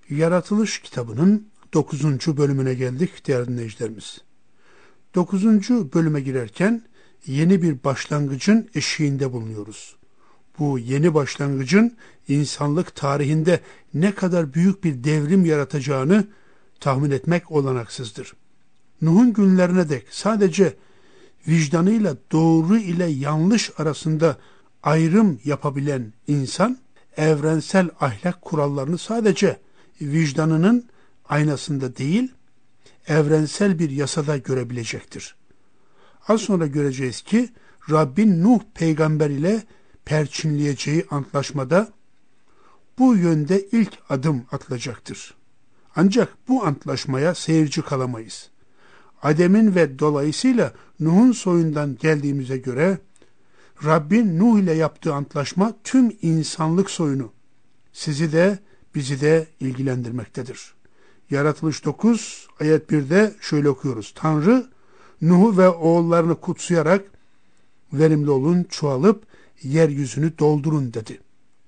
Yaratılış kitabının 9. bölümüne geldik değerli dinleyicilerimiz. 9. bölüme girerken yeni bir başlangıcın eşiğinde bulunuyoruz. Bu yeni başlangıcın insanlık tarihinde ne kadar büyük bir devrim yaratacağını tahmin etmek olanaksızdır. Nuh'un günlerine dek sadece vicdanıyla doğru ile yanlış arasında ayrım yapabilen insan, evrensel ahlak kurallarını sadece vicdanının aynasında değil, evrensel bir yasada görebilecektir. Az sonra göreceğiz ki Rabbin Nuh peygamber ile perçinleyeceği antlaşmada bu yönde ilk adım atılacaktır. Ancak bu antlaşmaya seyirci kalamayız. Adem'in ve dolayısıyla Nuh'un soyundan geldiğimize göre Rabbin Nuh ile yaptığı antlaşma tüm insanlık soyunu, sizi de bizi de ilgilendirmektedir. Yaratılış 9 ayet 1'de şöyle okuyoruz. Tanrı Nuh'u ve oğullarını kutsayarak verimli olun, çoğalıp yeryüzünü doldurun dedi.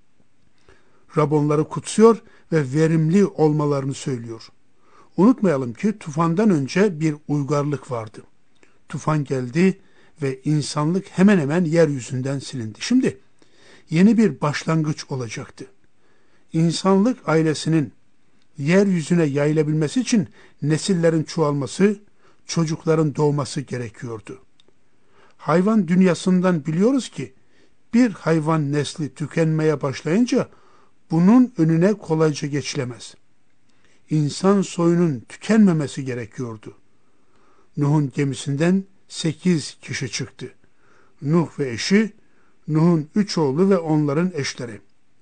Rab onları kutsuyor ve verimli olmalarını söylüyor. Unutmayalım ki tufandan önce bir uygarlık vardı. Tufan geldi ve insanlık hemen hemen yeryüzünden silindi. Şimdi yeni bir başlangıç olacaktı. İnsanlık ailesinin yeryüzüne yayılabilmesi için nesillerin çoğalması, çocukların doğması gerekiyordu. Hayvan dünyasından biliyoruz ki bir hayvan nesli tükenmeye başlayınca bunun önüne kolayca geçilemez. İnsan soyunun tükenmemesi gerekiyordu. Nuh'un gemisinden 8 kişi çıktı. Nuh ve eşi, Nuh'un 3 oğlu ve onların eşleri.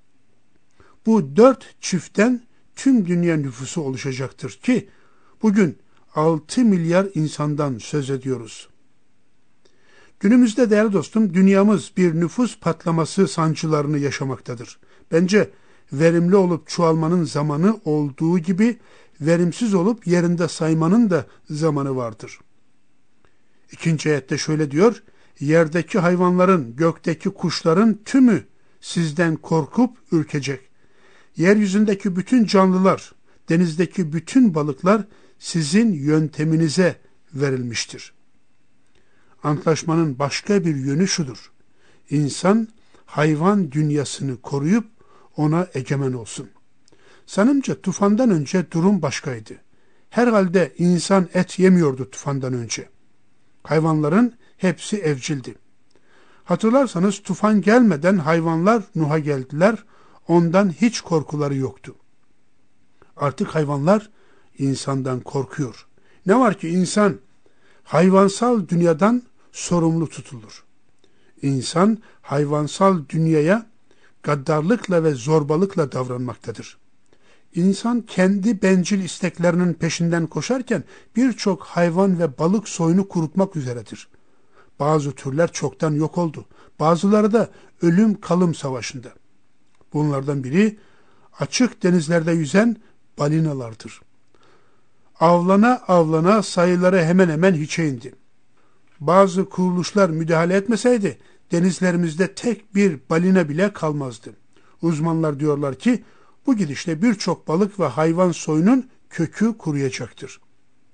Bu 4 çiftten tüm dünya nüfusu oluşacaktır ki bugün 6 milyar insandan söz ediyoruz. Günümüzde değerli dostum dünyamız bir nüfus patlaması sancılarını yaşamaktadır. Bence verimli olup çoğalmanın zamanı olduğu gibi verimsiz olup yerinde saymanın da zamanı vardır. 2. ayette şöyle diyor, yerdeki hayvanların, gökteki kuşların tümü sizden korkup ürkecek. Yeryüzündeki bütün canlılar, denizdeki bütün balıklar sizin yönteminize verilmiştir. Antlaşmanın başka bir yönü şudur. İnsan hayvan dünyasını koruyup ona egemen olsun. Sanımca tufandan önce durum başkaydı. Herhalde insan et yemiyordu tufandan önce. Hayvanların hepsi evcildi. Hatırlarsanız tufan gelmeden hayvanlar Nuh'a geldiler, ondan hiç korkuları yoktu. Artık hayvanlar insandan korkuyor. Ne var ki insan hayvansal dünyadan sorumlu tutulur. İnsan hayvansal dünyaya gaddarlıkla ve zorbalıkla davranmaktadır. İnsan kendi bencil isteklerinin peşinden koşarken birçok hayvan ve balık soyunu kurutmak üzeredir. Bazı türler çoktan yok oldu. Bazıları da ölüm kalım savaşında. Bunlardan biri açık denizlerde yüzen balinalardır. Avlana avlana sayıları hemen hemen hiçe indi. Bazı kuruluşlar müdahale etmeseydi denizlerimizde tek bir balina bile kalmazdı. Uzmanlar diyorlar ki bu gidişle birçok balık ve hayvan soyunun kökü kuruyacaktır.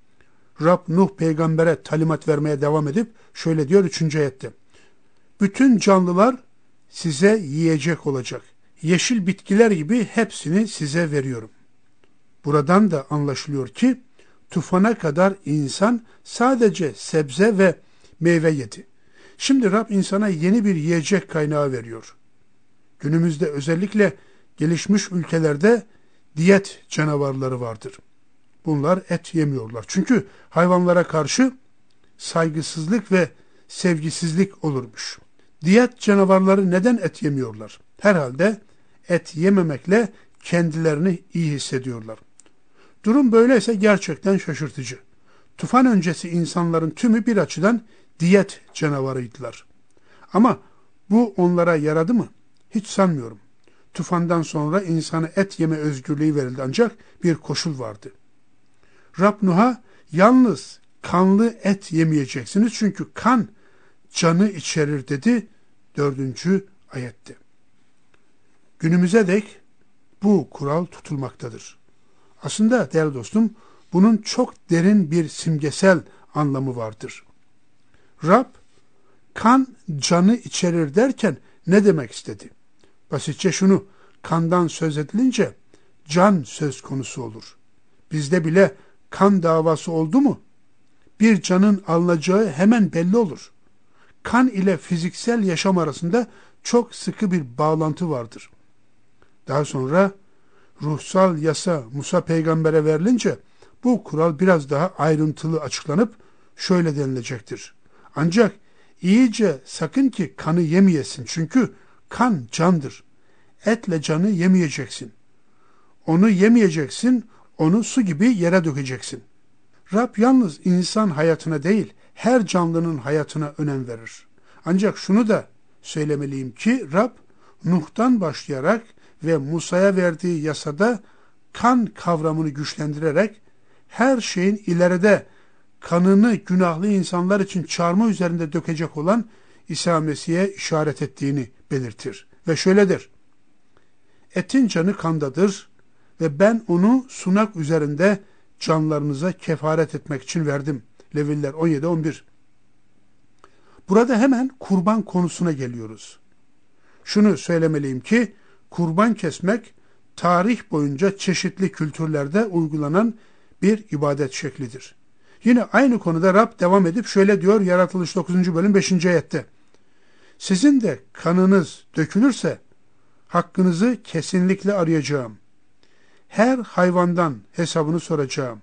Rab Nuh peygambere talimat vermeye devam edip şöyle diyor 3. ayette. Bütün canlılar size yiyecek olacak. Yeşil bitkiler gibi hepsini size veriyorum. Buradan da anlaşılıyor ki tufana kadar insan sadece sebze ve meyve yedi. Şimdi Rab insana yeni bir yiyecek kaynağı veriyor. Günümüzde özellikle gelişmiş ülkelerde diyet canavarları vardır. Bunlar et yemiyorlar. Çünkü hayvanlara karşı saygısızlık ve sevgisizlik olurmuş. Diyet canavarları neden et yemiyorlar? Herhalde et yememekle kendilerini iyi hissediyorlar. Durum böyleyse gerçekten şaşırtıcı. Tufan öncesi insanların tümü bir açıdan diyet canavarıydılar. Ama bu onlara yaradı mı? Hiç sanmıyorum. Tufandan sonra insana et yeme özgürlüğü verildi ancak bir koşul vardı. Rab Nuh'a yalnız kanlı et yemeyeceksiniz çünkü kan canı içerir dedi 4. ayette. Günümüze dek bu kural tutulmaktadır. Aslında değerli dostum, bunun çok derin bir simgesel anlamı vardır. Rab, kan canı içerir derken ne demek istedi? Basitçe şunu, kandan söz edilince can söz konusu olur. Bizde bile kan davası oldu mu, bir canın alınacağı hemen belli olur. Kan ile fiziksel yaşam arasında çok sıkı bir bağlantı vardır. Daha sonra ruhsal yasa Musa peygambere verilince bu kural biraz daha ayrıntılı açıklanıp şöyle denilecektir. Ancak iyice sakın ki kanı yemeyesin, çünkü kan candır. Etle canı yemeyeceksin. Onu yemeyeceksin, onu su gibi yere dökeceksin. Rab yalnız insan hayatına değil, her canlının hayatına önem verir. Ancak şunu da söylemeliyim ki Rab, Nuh'tan başlayarak ve Musa'ya verdiği yasada kan kavramını güçlendirerek her şeyin ileride kanını günahlı insanlar için çarmıha üzerinde dökecek olan İsa Mesih'e işaret ettiğini belirtir. Ve şöyledir: etin canı kandadır ve ben onu sunak üzerinde canlarınıza kefaret etmek için verdim. Leviller 17-11. Burada hemen kurban konusuna geliyoruz. Şunu söylemeliyim ki kurban kesmek tarih boyunca çeşitli kültürlerde uygulanan bir ibadet şeklidir. Yine aynı konuda Rab devam edip şöyle diyor Yaratılış 9. bölüm 5. ayette: sizin de kanınız dökülürse hakkınızı kesinlikle arayacağım. Her hayvandan hesabını soracağım.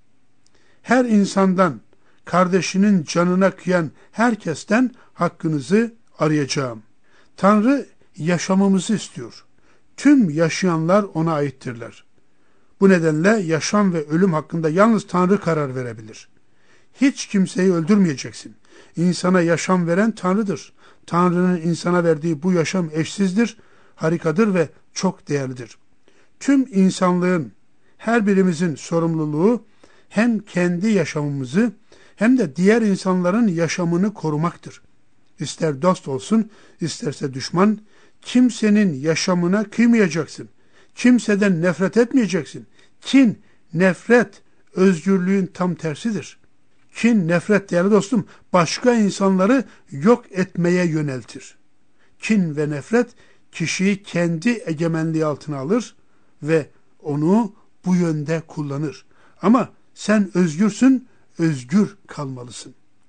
Her insandan, kardeşinin canına kıyan herkesten hakkınızı arayacağım. Tanrı yaşamamızı istiyor. Tüm yaşayanlar ona aittirler. Bu nedenle yaşam ve ölüm hakkında yalnız Tanrı karar verebilir. Hiç kimseyi öldürmeyeceksin. İnsana yaşam veren Tanrı'dır. Tanrı'nın insana verdiği bu yaşam eşsizdir, harikadır ve çok değerlidir. Tüm insanlığın, her birimizin sorumluluğu hem kendi yaşamımızı hem de diğer insanların yaşamını korumaktır. İster dost olsun, isterse düşman, kimsenin yaşamına kıymayacaksın. Kimseden nefret etmeyeceksin. Kin, nefret, özgürlüğün tam tersidir. Kin, nefret değerli dostum, başka insanları yok etmeye yöneltir. Kin ve nefret kişiyi kendi egemenliği altına alır ve onu bu yönde kullanır. Ama sen özgürsün, özgür kalmalısın.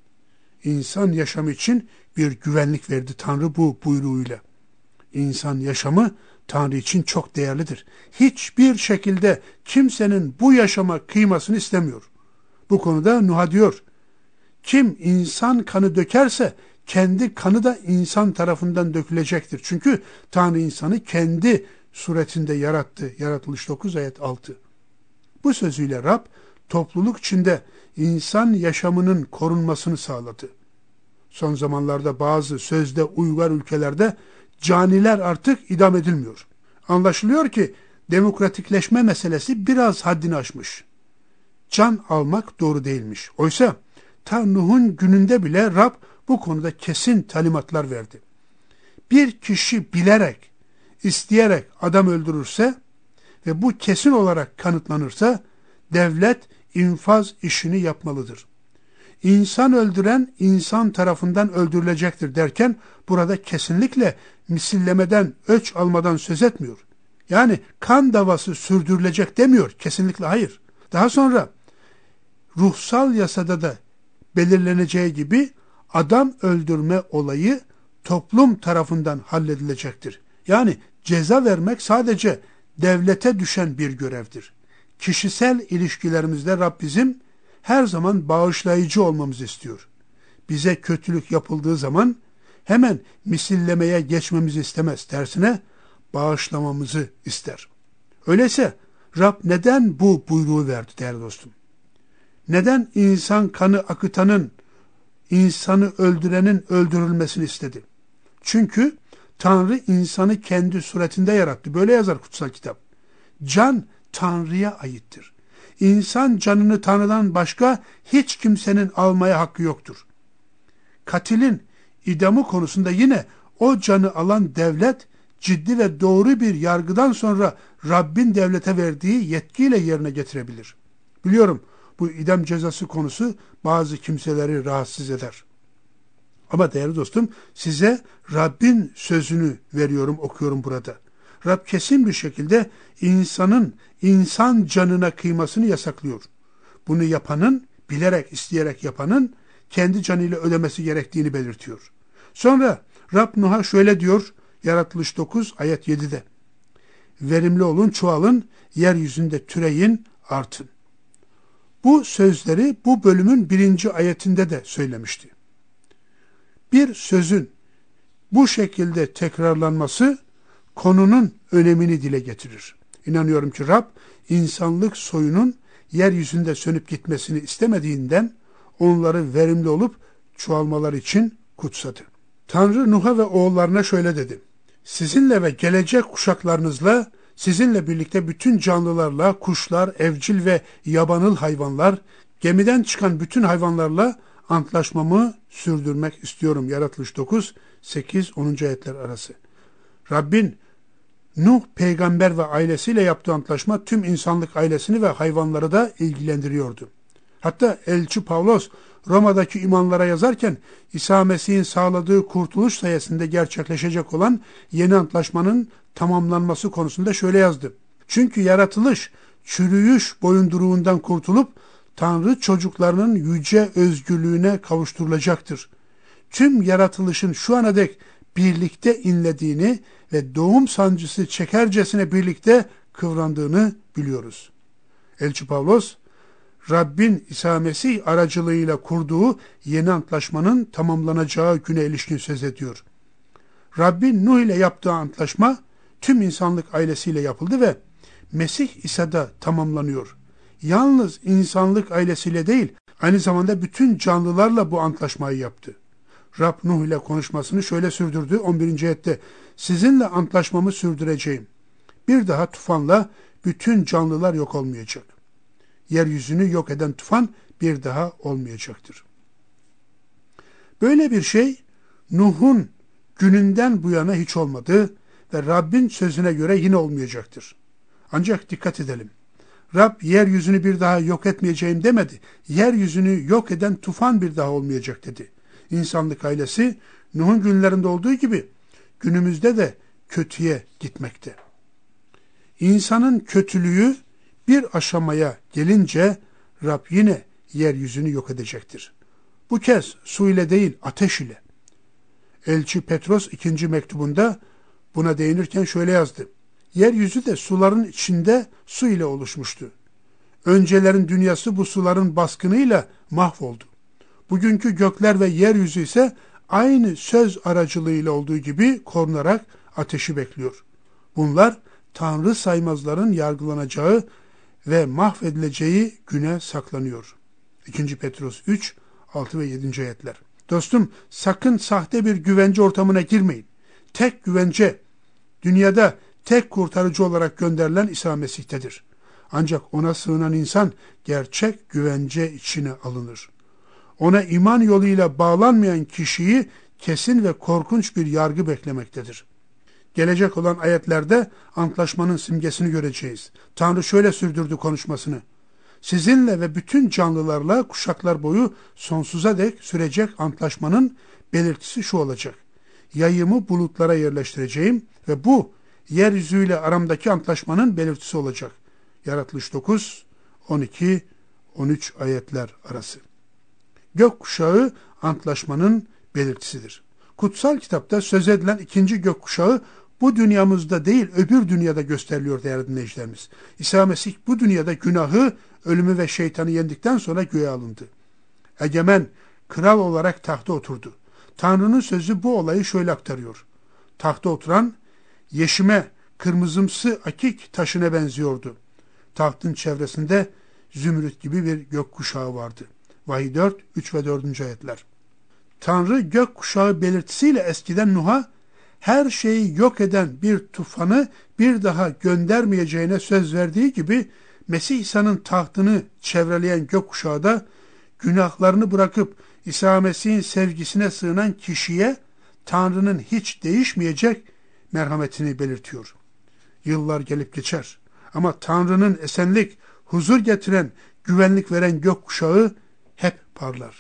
İnsan yaşamı için bir güvenlik verdi Tanrı bu buyruğuyla. İnsan yaşamı Tanrı için çok değerlidir. Hiçbir şekilde kimsenin bu yaşama kıymasını istemiyor. Bu konuda Nuh'a diyor: kim insan kanı dökerse kendi kanı da insan tarafından dökülecektir. Çünkü Tanrı insanı kendi suretinde yarattı. Yaratılış 9 ayet 6. Bu sözüyle Rab topluluk içinde insan yaşamının korunmasını sağladı. Son zamanlarda bazı sözde uygar ülkelerde caniler artık idam edilmiyor. Anlaşılıyor ki demokratikleşme meselesi biraz haddini aşmış. Can almak doğru değilmiş. Oysa ta Nuh'un gününde bile Rab bu konuda kesin talimatlar verdi. Bir kişi bilerek, isteyerek adam öldürürse ve bu kesin olarak kanıtlanırsa devlet infaz işini yapmalıdır. İnsan öldüren insan tarafından öldürülecektir derken burada kesinlikle misillemeden, öç almadan söz etmiyor. Yani kan davası sürdürülecek demiyor. Kesinlikle hayır. Daha sonra ruhsal yasada da belirleneceği gibi adam öldürme olayı toplum tarafından halledilecektir. Yani ceza vermek sadece devlete düşen bir görevdir. Kişisel ilişkilerimizde Rab bizim her zaman bağışlayıcı olmamızı istiyor. Bize kötülük yapıldığı zaman hemen misillemeye geçmemizi istemez. Tersine bağışlamamızı ister. Öyleyse Rab neden bu buyruğu verdi değerli dostum? Neden insan kanı akıtanın, insanı öldürenin öldürülmesini istedi? Çünkü Tanrı insanı kendi suretinde yarattı. Böyle yazar kutsal kitap. Can Tanrı'ya aittir. İnsan canını Tanrı'dan başka hiç kimsenin almaya hakkı yoktur. Katilin idamı konusunda yine o canı alan devlet ciddi ve doğru bir yargıdan sonra Rabbin devlete verdiği yetkiyle yerine getirebilir. Biliyorum bu idam cezası konusu bazı kimseleri rahatsız eder. Ama değerli dostum, size Rabbin sözünü veriyorum, okuyorum burada. Rab kesin bir şekilde insanın insan canına kıymasını yasaklıyor. Bunu yapanın, bilerek, isteyerek yapanın kendi canıyla ödemesi gerektiğini belirtiyor. Sonra Rab Nuh'a şöyle diyor, Yaratılış 9 ayet 7'de. Verimli olun, çoğalın, yeryüzünde türeyin, artın. Bu sözleri bu bölümün 1. ayetinde de söylemişti. Bir sözün bu şekilde tekrarlanması konunun önemini dile getirir. İnanıyorum ki Rab, insanlık soyunun yeryüzünde sönüp gitmesini istemediğinden onları verimli olup çoğalmaları için kutsadı. Tanrı Nuh'a ve oğullarına şöyle dedi. Sizinle ve gelecek kuşaklarınızla, sizinle birlikte bütün canlılarla, kuşlar, evcil ve yabanıl hayvanlar, gemiden çıkan bütün hayvanlarla antlaşmamı sürdürmek istiyorum. Yaratılış 9, 8, 10. ayetler arası. Rabbin Nuh peygamber ve ailesiyle yaptığı antlaşma tüm insanlık ailesini ve hayvanları da ilgilendiriyordu. Hatta elçi Pavlos Roma'daki imanlara yazarken İsa Mesih'in sağladığı kurtuluş sayesinde gerçekleşecek olan yeni antlaşmanın tamamlanması konusunda şöyle yazdı. Çünkü yaratılış çürüyüş boyunduruğundan kurtulup Tanrı çocuklarının yüce özgürlüğüne kavuşturulacaktır. Tüm yaratılışın şu ana dek birlikte inlediğini ve doğum sancısı çekercesine birlikte kıvrandığını biliyoruz. Elçi Pavlos, Rabbin İsa Mesih aracılığıyla kurduğu yeni antlaşmanın tamamlanacağı güne ilişkin söz ediyor. Rabbin Nuh ile yaptığı antlaşma tüm insanlık ailesiyle yapıldı ve Mesih İsa'da tamamlanıyor. Yalnız insanlık ailesiyle değil, aynı zamanda bütün canlılarla bu antlaşmayı yaptı. Rab Nuh ile konuşmasını şöyle sürdürdü 11. ayette. Sizinle antlaşmamı sürdüreceğim. Bir daha tufanla bütün canlılar yok olmayacak. Yeryüzünü yok eden tufan bir daha olmayacaktır. Böyle bir şey Nuh'un gününden bu yana hiç olmadı ve Rabbin sözüne göre yine olmayacaktır. Ancak dikkat edelim. Rab yeryüzünü bir daha yok etmeyeceğim demedi. Yeryüzünü yok eden tufan bir daha olmayacak dedi. İnsanlık ailesi Nuh'un günlerinde olduğu gibi günümüzde de kötüye gitmekte. İnsanın kötülüğü bir aşamaya gelince Rab yine yeryüzünü yok edecektir. Bu kez su ile değil ateş ile. Elçi Petros 2. mektubunda buna değinirken şöyle yazdı. Yeryüzü de suların içinde su ile oluşmuştu. Öncelerin dünyası bu suların baskınıyla mahvoldu. Bugünkü gökler ve yeryüzü ise aynı söz aracılığıyla olduğu gibi korunarak ateşi bekliyor. Bunlar Tanrı saymazların yargılanacağı ve mahvedileceği güne saklanıyor. 2. Petrus 3, 6 ve 7. ayetler. Dostum, sakın sahte bir güvence ortamına girmeyin. Tek güvence, dünyada tek kurtarıcı olarak gönderilen İsa Mesih'tedir. Ancak ona sığınan insan gerçek güvence içine alınır. Ona iman yoluyla bağlanmayan kişiyi kesin ve korkunç bir yargı beklemektedir. Gelecek olan ayetlerde antlaşmanın simgesini göreceğiz. Tanrı şöyle sürdürdü konuşmasını. Sizinle ve bütün canlılarla kuşaklar boyu sonsuza dek sürecek antlaşmanın belirtisi şu olacak. Yayımı bulutlara yerleştireceğim ve bu yeryüzüyle aramdaki antlaşmanın belirtisi olacak. Yaratılış 9, 12, 13 ayetler arası. Gökkuşağı antlaşmanın belirtisidir. Kutsal kitapta söz edilen ikinci gökkuşağı bu dünyamızda değil öbür dünyada gösteriliyor değerli dinleyicilerimiz. İsa Mesih bu dünyada günahı, ölümü ve şeytanı yendikten sonra göğe alındı. Egemen, kral olarak tahta oturdu. Tanrı'nın sözü bu olayı şöyle aktarıyor. Tahta oturan yeşime, kırmızımsı akik taşına benziyordu. Tahtın çevresinde zümrüt gibi bir gökkuşağı vardı. Vahiy 4, 3 ve 4. ayetler. Tanrı gökkuşağı belirtisiyle eskiden Nuh'a her şeyi yok eden bir tufanı bir daha göndermeyeceğine söz verdiği gibi Mesih İsa'nın tahtını çevreleyen gökkuşağı da günahlarını bırakıp İsa Mesih'in sevgisine sığınan kişiye Tanrı'nın hiç değişmeyecek merhametini belirtiyor. Yıllar gelip geçer. Ama Tanrı'nın esenlik, huzur getiren, güvenlik veren gökkuşağı hep parlar.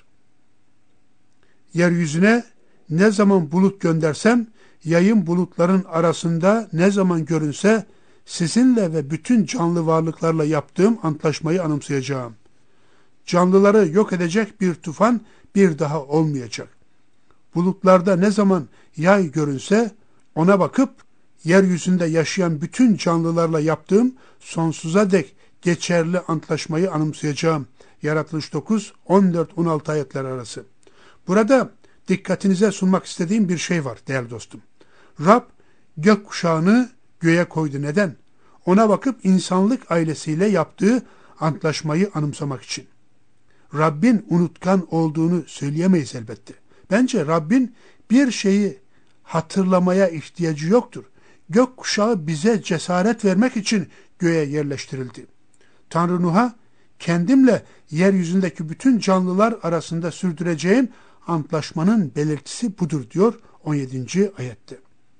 Yeryüzüne ne zaman bulut göndersem, yayın bulutların arasında ne zaman görünse, sizinle ve bütün canlı varlıklarla yaptığım antlaşmayı anımsayacağım. Canlıları yok edecek bir tufan bir daha olmayacak. Bulutlarda ne zaman yay görünse, ona bakıp yeryüzünde yaşayan bütün canlılarla yaptığım sonsuza dek geçerli antlaşmayı anımsayacağım. Yaratılış 9, 14-16 ayetler arası. Burada dikkatinize sunmak istediğim bir şey var değerli dostum. Rab gökkuşağını göğe koydu. Neden? Ona bakıp insanlık ailesiyle yaptığı antlaşmayı anımsamak için. Rabbin unutkan olduğunu söyleyemeyiz elbette. Bence Rabbin bir şeyi hatırlamaya ihtiyacı yoktur. Gökkuşağı bize cesaret vermek için göğe yerleştirildi. Tanrı Nuh'a kendimle yeryüzündeki bütün canlılar arasında sürdüreceğim antlaşmanın belirtisi budur diyor 17. ayette.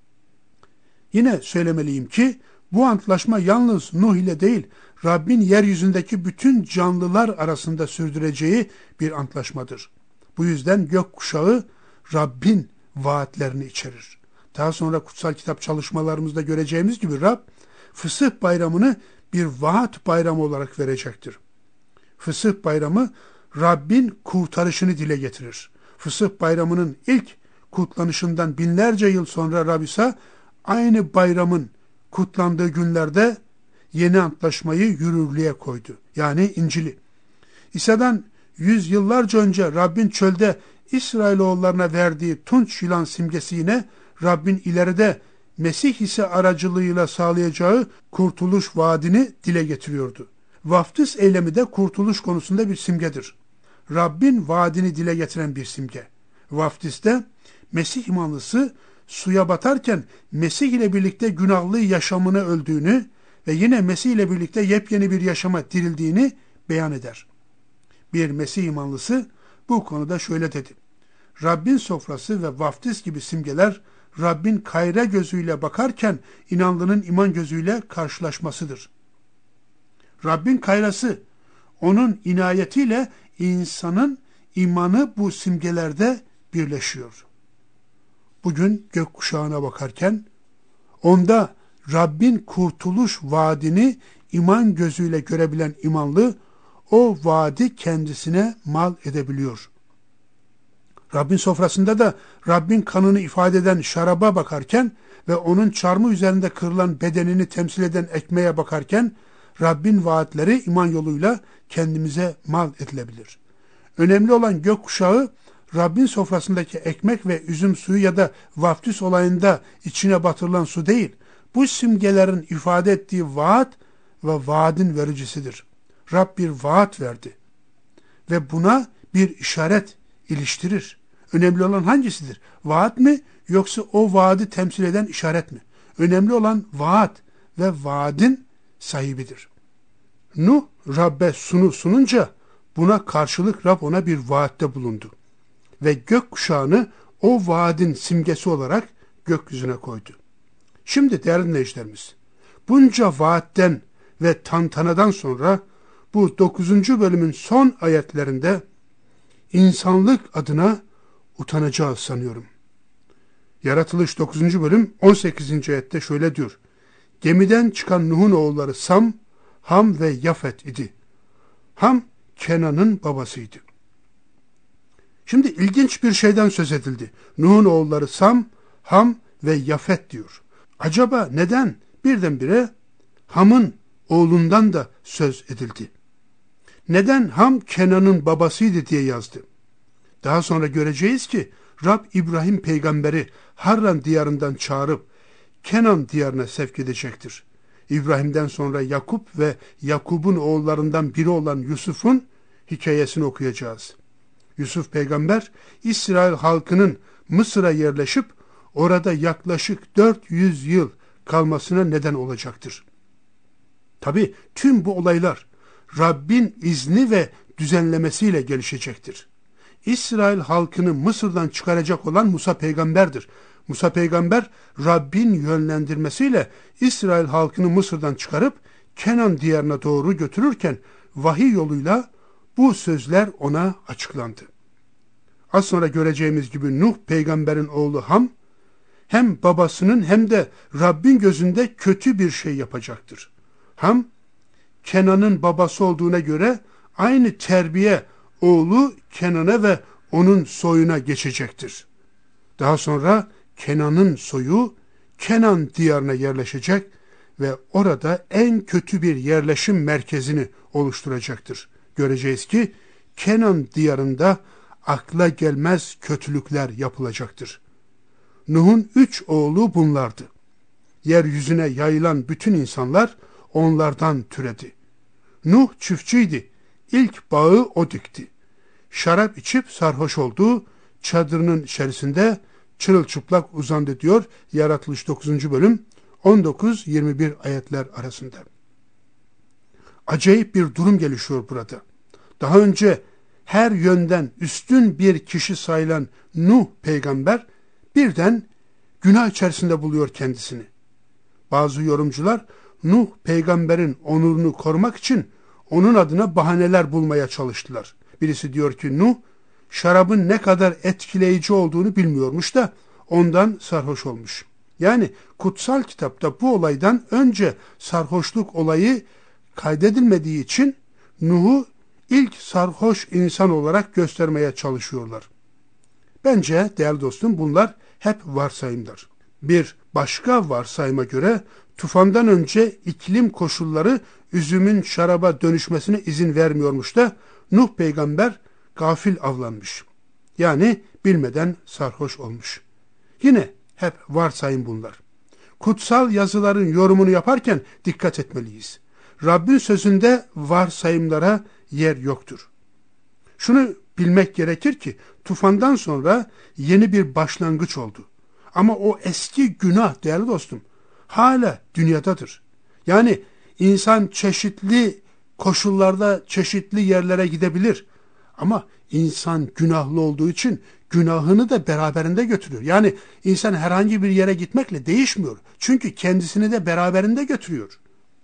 Yine söylemeliyim ki bu antlaşma yalnız Nuh ile değil, Rabbin yeryüzündeki bütün canlılar arasında sürdüreceği bir antlaşmadır. Bu yüzden gökkuşağı Rabbin vaatlerini içerir. Daha sonra kutsal kitap çalışmalarımızda göreceğimiz gibi Rab, Fısıh bayramını bir vaat bayramı olarak verecektir. Fısıh bayramı Rabbin kurtarışını dile getirir. Fısıh bayramının ilk kutlanışından binlerce yıl sonra Rab İsa aynı bayramın kutlandığı günlerde yeni antlaşmayı yürürlüğe koydu. Yani İncil'i. İsa'dan yüzyıllarca önce Rabbin çölde İsrailoğullarına verdiği tunç yılan simgesi yine Rabbin ileride Mesih ise aracılığıyla sağlayacağı kurtuluş vaadini dile getiriyordu. Vaftiz eylemi de kurtuluş konusunda bir simgedir. Rabbin vaadini dile getiren bir simge. Vaftizde Mesih imanlısı suya batarken Mesih ile birlikte günahlı yaşamını öldüğünü ve yine Mesih ile birlikte yepyeni bir yaşama dirildiğini beyan eder. Bir Mesih imanlısı bu konuda şöyle dedi. Rabbin sofrası ve vaftiz gibi simgeler Rabbin kayra gözüyle bakarken inanlının iman gözüyle karşılaşmasıdır. Rabbin kayrası, onun inayetiyle insanın imanı bu simgelerde birleşiyor. Bugün gökkuşağına bakarken onda Rabbin kurtuluş vaadini iman gözüyle görebilen imanlı o vaadi kendisine mal edebiliyor. Rabbin sofrasında da Rabbin kanını ifade eden şaraba bakarken ve onun çarmıh üzerinde kırılan bedenini temsil eden ekmeğe bakarken Rabbin vaatleri iman yoluyla kendimize mal edilebilir. Önemli olan gökkuşağı Rabbin sofrasındaki ekmek ve üzüm suyu ya da vaftiz olayında içine batırılan su değil. Bu simgelerin ifade ettiği vaat ve vaadin vericisidir. Rab bir vaat verdi ve buna bir işaret iliştirir. Önemli olan hangisidir? Vaat mi yoksa o vaadi temsil eden işaret mi? Önemli olan vaat ve vaadin sahibidir. Nuh Rabbe sununca buna karşılık Rab ona bir vaatte bulundu. Ve gökkuşağını o vaadin simgesi olarak gökyüzüne koydu. Şimdi değerli dinleyicilerimiz, bunca vaatten ve tantanadan sonra bu 9. bölümün son ayetlerinde insanlık adına utanacağız sanıyorum. Yaratılış 9. bölüm 18. ayette şöyle diyor. Gemiden çıkan Nuh'un oğulları Sam, Ham ve Yafet idi. Ham, Kenan'ın babasıydı. Şimdi ilginç bir şeyden söz edildi. Nuh'un oğulları Sam, Ham ve Yafet diyor. Acaba neden birdenbire Ham'ın oğlundan da söz edildi? Neden Ham Kenan'ın babasıydı diye yazdı? Daha sonra göreceğiz ki Rab İbrahim peygamberi Harran diyarından çağırıp Kenan diyarına sevk edecektir. İbrahim'den sonra Yakup ve Yakup'un oğullarından biri olan Yusuf'un hikayesini okuyacağız. Yusuf peygamber İsrail halkının Mısır'a yerleşip orada yaklaşık 400 yıl kalmasına neden olacaktır. Tabi tüm bu olaylar Rabbin izni ve düzenlemesiyle gelişecektir. İsrail halkını Mısır'dan çıkaracak olan Musa peygamberdir. Musa peygamber Rabbin yönlendirmesiyle İsrail halkını Mısır'dan çıkarıp Kenan diyarına doğru götürürken vahiy yoluyla bu sözler ona açıklandı. Az sonra göreceğimiz gibi Nuh peygamberin oğlu Ham hem babasının hem de Rabbin gözünde kötü bir şey yapacaktır. Ham Kenan'ın babası olduğuna göre aynı terbiye oğlu Kenan'a ve onun soyuna geçecektir. Daha sonra Kenan'ın soyu Kenan diyarına yerleşecek ve orada en kötü bir yerleşim merkezini oluşturacaktır. Göreceğiz ki Kenan diyarında akla gelmez kötülükler yapılacaktır. Nuh'un 3 oğlu bunlardı. Yeryüzüne yayılan bütün insanlar onlardan türedi. Nuh çiftçiydi. İlk bağı o dikti. Şarap içip sarhoş oldu. Çadırının içerisinde çırılçıplak uzandı diyor Yaratılış 9. bölüm 19-21 ayetler arasında. Acayip bir durum gelişiyor burada. Daha önce her yönden üstün bir kişi sayılan Nuh peygamber birden günah içerisinde buluyor kendisini. Bazı yorumcular Nuh peygamberin onurunu korumak için onun adına bahaneler bulmaya çalıştılar. Birisi diyor ki Nuh şarabın ne kadar etkileyici olduğunu bilmiyormuş da ondan sarhoş olmuş. Yani kutsal kitapta bu olaydan önce sarhoşluk olayı kaydedilmediği için Nuh'u ilk sarhoş insan olarak göstermeye çalışıyorlar. Bence değerli dostum bunlar hep varsayımlar. Bir başka varsayıma göre tufandan önce iklim koşulları üzümün şaraba dönüşmesine izin vermiyormuş da Nuh peygamber gafil avlanmış. Yani bilmeden sarhoş olmuş. Yine hep varsayım bunlar. Kutsal yazıların yorumunu yaparken dikkat etmeliyiz. Rabbin sözünde varsayımlara yer yoktur. Şunu bilmek gerekir ki tufandan sonra yeni bir başlangıç oldu. Ama o eski günah değerli dostum hala dünyadadır. Yani insan çeşitli koşullarda çeşitli yerlere gidebilir. Ama insan günahlı olduğu için günahını da beraberinde götürüyor. Yani insan herhangi bir yere gitmekle değişmiyor. Çünkü kendisini de beraberinde götürüyor.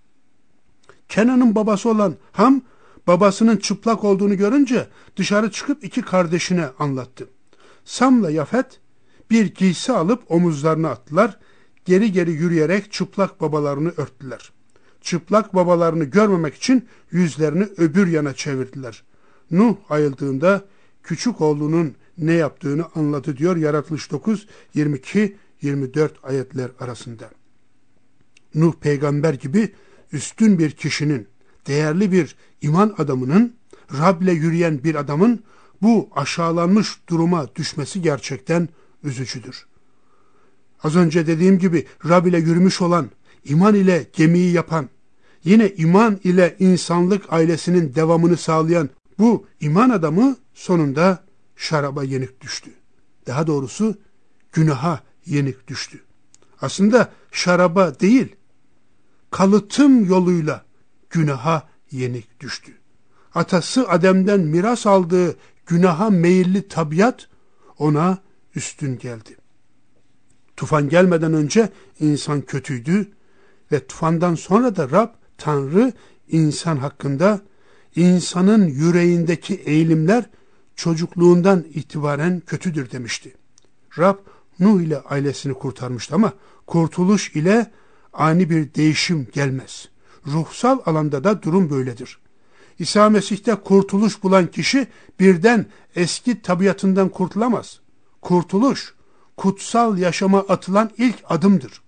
Kenan'ın babası olan Ham, babasının çıplak olduğunu görünce dışarı çıkıp 2 kardeşine anlattı. Sam'la Yafet bir giysi alıp omuzlarına attılar. Geri geri yürüyerek çıplak babalarını örttüler. Çıplak babalarını görmemek için yüzlerini öbür yana çevirdiler. Nuh ayıldığında küçük oğlunun ne yaptığını anladı diyor Yaratılış 9, 22-24 ayetler arasında. Nuh peygamber gibi üstün bir kişinin, değerli bir iman adamının, Rab'le yürüyen bir adamın bu aşağılanmış duruma düşmesi gerçekten üzücüdür. Az önce dediğim gibi Rab ile yürümüş olan, iman ile gemiyi yapan, yine iman ile insanlık ailesinin devamını sağlayan bu iman adamı sonunda şaraba yenik düştü. Daha doğrusu günaha yenik düştü. Aslında şaraba değil, kalıtım yoluyla günaha yenik düştü. Atası Adem'den miras aldığı günaha meyilli tabiat ona üstün geldi. Tufan gelmeden önce insan kötüydü ve tufandan sonra da Rab, Tanrı insan hakkında insanın yüreğindeki eğilimler çocukluğundan itibaren kötüdür demişti. Rab Nuh ile ailesini kurtarmıştı ama kurtuluş ile ani bir değişim gelmez. Ruhsal alanda da durum böyledir. İsa Mesih'te kurtuluş bulan kişi birden eski tabiatından kurtulamaz. Kurtuluş, kutsal yaşama atılan ilk adımdır.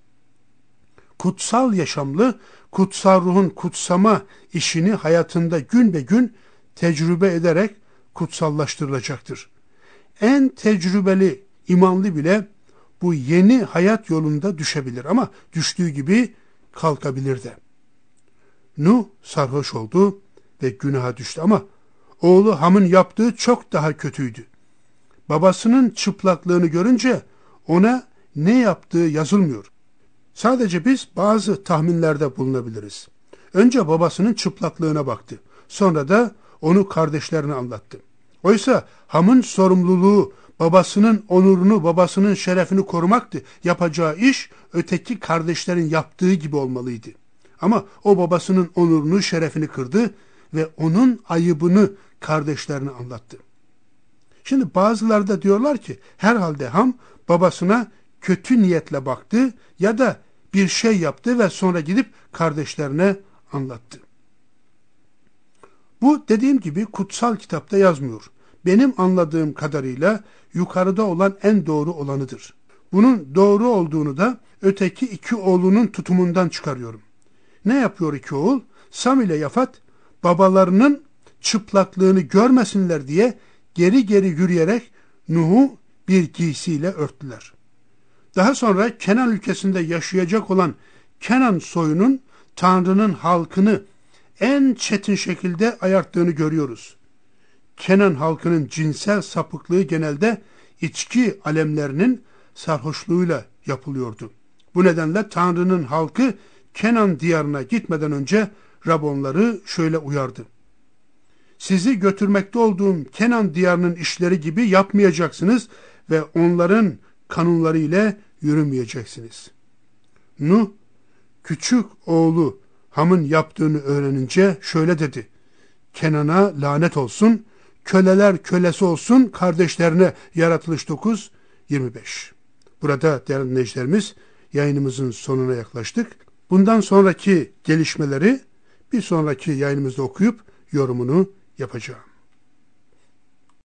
Kutsal yaşamlı, kutsal ruhun kutsama işini hayatında gün be gün tecrübe ederek kutsallaştırılacaktır. En tecrübeli imanlı bile bu yeni hayat yolunda düşebilir ama düştüğü gibi kalkabilir de. Nuh sarhoş oldu ve günaha düştü ama oğlu Ham'ın yaptığı çok daha kötüydü. Babasının çıplaklığını görünce ona ne yaptığı yazılmıyor. Sadece biz bazı tahminlerde bulunabiliriz. Önce babasının çıplaklığına baktı. Sonra da onu kardeşlerine anlattı. Oysa Ham'ın sorumluluğu babasının onurunu, babasının şerefini korumaktı. Yapacağı iş öteki kardeşlerin yaptığı gibi olmalıydı. Ama o babasının onurunu, şerefini kırdı ve onun ayıbını kardeşlerine anlattı. Şimdi bazıları da diyorlar ki herhalde Ham babasına kötü niyetle baktı ya da bir şey yaptı ve sonra gidip kardeşlerine anlattı. Bu dediğim gibi kutsal kitapta yazmıyor. Benim anladığım kadarıyla yukarıda olan en doğru olanıdır. Bunun doğru olduğunu da öteki iki oğlunun tutumundan çıkarıyorum. Ne yapıyor iki oğul? Sam ile Yafat babalarının çıplaklığını görmesinler diye geri geri yürüyerek Nuh'u bir giysiyle örttüler. Daha sonra Kenan ülkesinde yaşayacak olan Kenan soyunun Tanrı'nın halkını en çetin şekilde ayarttığını görüyoruz. Kenan halkının cinsel sapıklığı genelde içki alemlerinin sarhoşluğuyla yapılıyordu. Bu nedenle Tanrı'nın halkı Kenan diyarına gitmeden önce Rab onları şöyle uyardı. Sizi götürmekte olduğum Kenan diyarının işleri gibi yapmayacaksınız ve onların kanunları ile yürümeyeceksiniz. Nuh, küçük oğlu Ham'ın yaptığını öğrenince şöyle dedi. Kenan'a lanet olsun, köleler kölesi olsun kardeşlerine. Yaratılış 9:25. Burada değerli dinleyicilerimiz yayınımızın sonuna yaklaştık. Bundan sonraki gelişmeleri bir sonraki yayınımızda okuyup yorumunu yapacağım.